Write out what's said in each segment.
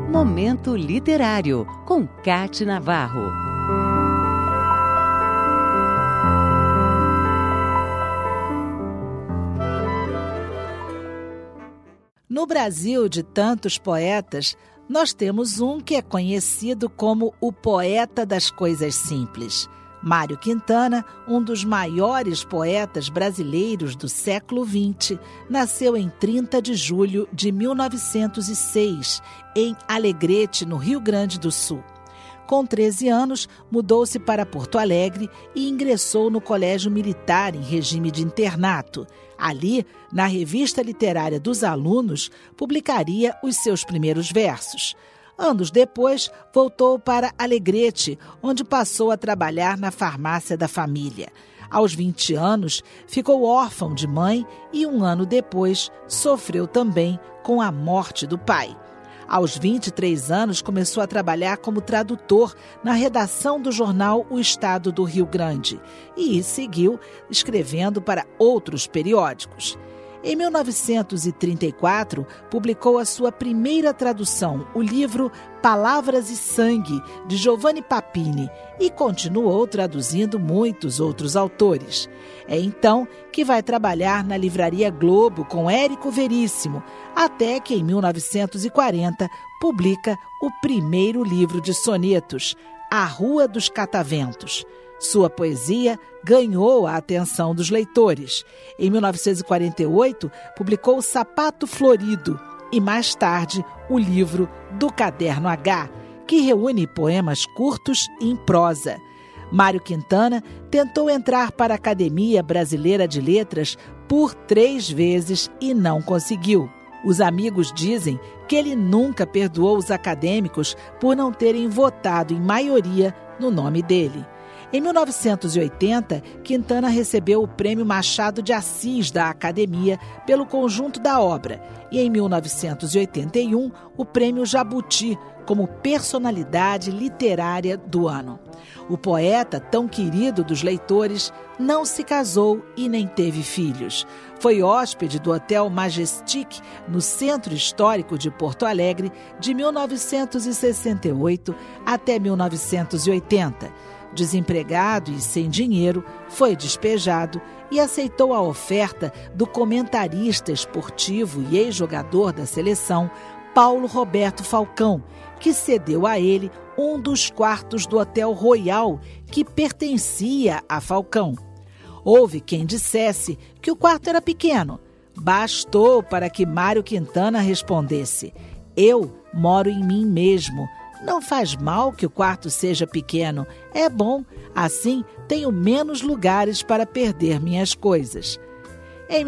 Momento Literário, com Cate Navarro. No Brasil, de tantos poetas, nós temos um que é conhecido como o poeta das coisas simples. Mário Quintana, um dos maiores poetas brasileiros do século XX, nasceu em 30 de julho de 1906, em Alegrete, no Rio Grande do Sul. Com 13 anos, mudou-se para Porto Alegre e ingressou no Colégio Militar em regime de internato. Ali, na revista literária dos alunos, publicaria os seus primeiros versos. Anos depois, voltou para Alegrete, onde passou a trabalhar na farmácia da família. Aos 20 anos, ficou órfão de mãe e, um ano depois, sofreu também com a morte do pai. Aos 23 anos, começou a trabalhar como tradutor na redação do jornal O Estado do Rio Grande e seguiu escrevendo para outros periódicos. Em 1934, publicou a sua primeira tradução, o livro Palavras e Sangue, de Giovanni Papini, e continuou traduzindo muitos outros autores. É então que vai trabalhar na Livraria Globo com Érico Veríssimo, até que em 1940 publica o primeiro livro de sonetos, A Rua dos Cataventos. Sua poesia ganhou a atenção dos leitores. Em 1948, publicou O Sapato Florido e, mais tarde, o livro Do Caderno H, que reúne poemas curtos em prosa. Mário Quintana tentou entrar para a Academia Brasileira de Letras por 3 vezes e não conseguiu. Os amigos dizem que ele nunca perdoou os acadêmicos por não terem votado em maioria no nome dele. Em 1980, Quintana recebeu o Prêmio Machado de Assis da Academia pelo conjunto da obra e, em 1981, o Prêmio Jabuti como personalidade literária do ano. O poeta, tão querido dos leitores, não se casou e nem teve filhos. Foi hóspede do Hotel Majestic, no Centro Histórico de Porto Alegre, de 1968 até 1980. Desempregado e sem dinheiro, foi despejado e aceitou a oferta do comentarista esportivo e ex-jogador da seleção, Paulo Roberto Falcão, que cedeu a ele um dos quartos do Hotel Royal, que pertencia a Falcão. Houve quem dissesse que o quarto era pequeno. Bastou para que Mário Quintana respondesse: "Eu moro em mim mesmo. Não faz mal que o quarto seja pequeno, é bom, assim tenho menos lugares para perder minhas coisas." Em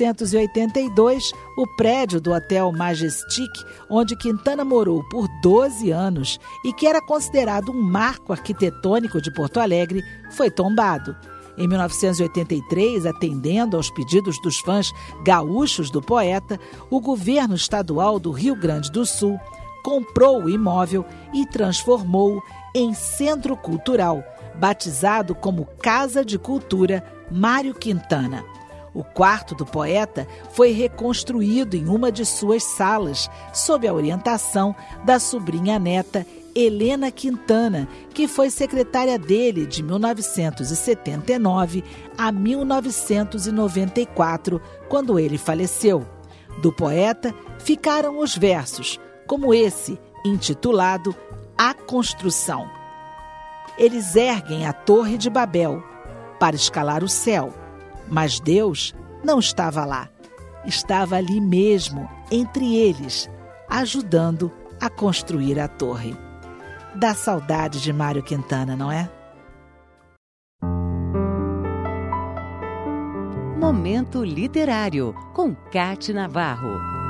1982, o prédio do Hotel Majestic, onde Quintana morou por 12 anos e que era considerado um marco arquitetônico de Porto Alegre, foi tombado. Em 1983, atendendo aos pedidos dos fãs gaúchos do poeta, o governo estadual do Rio Grande do Sul comprou o imóvel e transformou-o em centro cultural, batizado como Casa de Cultura Mário Quintana. O quarto do poeta foi reconstruído em uma de suas salas, sob a orientação da sobrinha neta Helena Quintana, que foi secretária dele de 1979 a 1994, quando ele faleceu. Do poeta ficaram os versos, como esse, intitulado A Construção. Eles erguem a Torre de Babel para escalar o céu, mas Deus não estava lá. Estava ali mesmo, entre eles, ajudando a construir a torre. Dá saudade de Mário Quintana, não é? Momento Literário, com Cate Navarro.